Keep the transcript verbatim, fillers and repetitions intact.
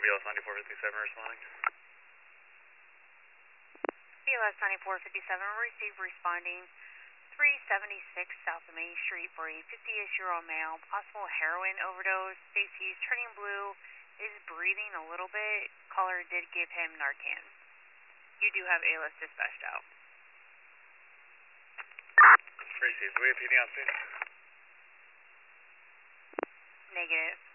B L S ninety-four fifty-seven responding. B L S ninety-four fifty-seven, receive responding three seventy-six South of Main Street for a fifty-ish-year-old male, possible heroin overdose. States he's turning blue, is breathing a little bit. Caller did give him Narcan. You do have A L S dispatched out. Received. Do we have P D on scene? Negative.